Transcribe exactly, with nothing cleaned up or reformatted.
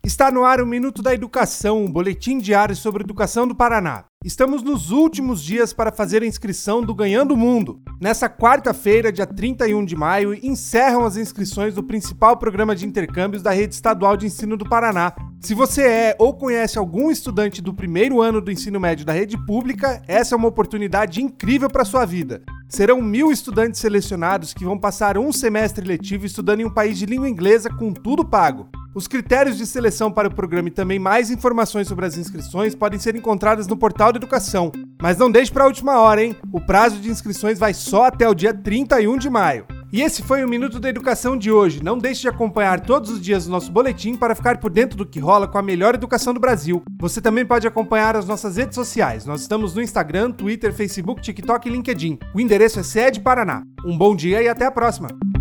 Está no ar o Minuto da Educação, um boletim diário sobre a educação do Paraná. Estamos nos últimos dias para fazer a inscrição do Ganhando o Mundo. Nessa quarta-feira, dia trinta e um de maio, encerram as inscrições do principal programa de intercâmbios da Rede Estadual de Ensino do Paraná. Se você é ou conhece algum estudante do primeiro ano do ensino médio da rede pública, essa é uma oportunidade incrível para a sua vida. Serão mil estudantes selecionados que vão passar um semestre letivo estudando em um país de língua inglesa com tudo pago. Os critérios de seleção para o programa e também mais informações sobre as inscrições podem ser encontradas no portal da Educação. Mas não deixe para a última hora, hein? O prazo de inscrições vai só até o dia trinta e um de maio. E esse foi o Minuto da Educação de hoje. Não deixe de acompanhar todos os dias o nosso boletim para ficar por dentro do que rola com a melhor educação do Brasil. Você também pode acompanhar as nossas redes sociais. Nós estamos no Instagram, Twitter, Facebook, TikTok e LinkedIn. O endereço é Sede Paraná. Um bom dia e até a próxima!